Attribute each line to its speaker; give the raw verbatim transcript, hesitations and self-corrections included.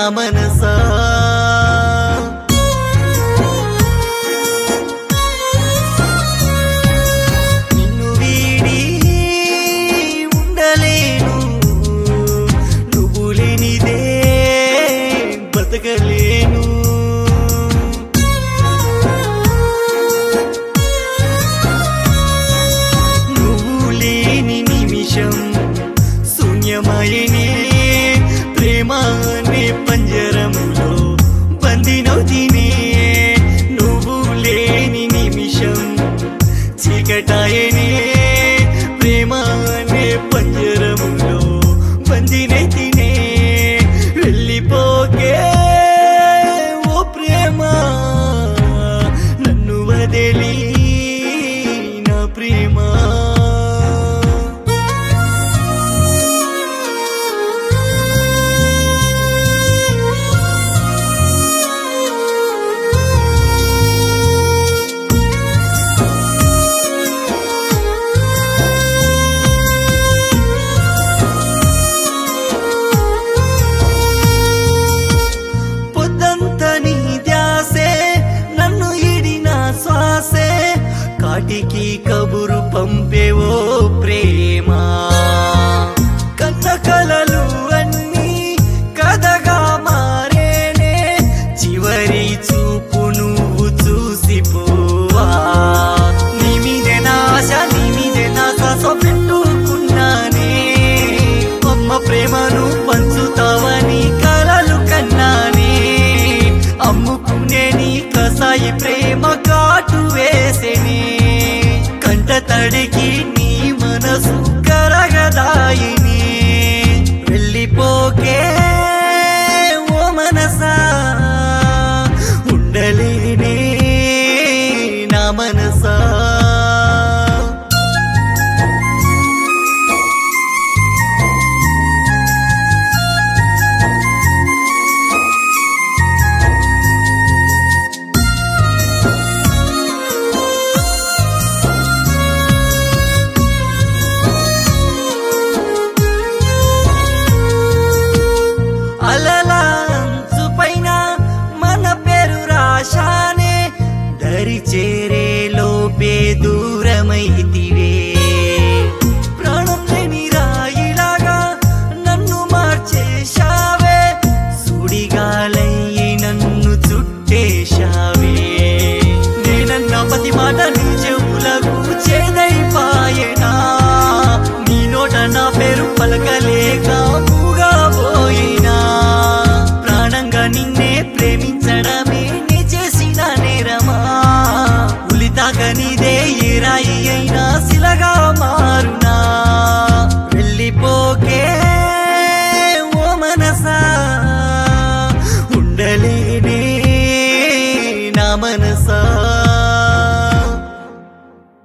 Speaker 1: మనసా నిన్ను వీడి ఉండలేను నువ్వు లేనిదే బతకలేను నువ్వు లేని నిమిషం శూన్యమయనే ప్రేమ అనే పంజరములో బందినవుతీనే నువ్వు లేని నిమిషం చీకటాయనే ప్రేమ అనే పంజరములో బందినైతేనే వెళ్ళిపోకే ఓ ప్రేమ నన్ను వదిలి నా ప్రేమ కాటికి కబురు పంపేవో ప్రేమ కన్న కలలు అన్నీ కథగా మారేనే చివరి చూపు నువ్వు చూసిపోవా నీ మీదే నా ఆశ నీ మీదే నా శ్వాస పెట్టుకున్నానే అమ్మ ప్రేమను పంచుతావని కలలు కన్నానే అమ్ముకునే నీ కసాయి ప్రేమ కాటు వేసేనే కంట తడికి నీ మనసు కరగదాయిని వెళ్ళిపోకే ఓ మనసా ఉండలేనే నా మనసా దరి చేరే లోపే దూరమైతివే ప్రాణం లేని రాయిలాగా నన్ను మార్చేశావే సుడిగాలయ్యి నన్ను చుట్టేశావే నేనన్న ప్రతి మాట నీ చెవులకు చేదైపాయనా నీ నోట నా పేరు పలకలేక మూగా పోయినా ప్రాణంగా నిన్నే ప్రేమించడమే నీదే ఏ రాయి అయినా శిలగా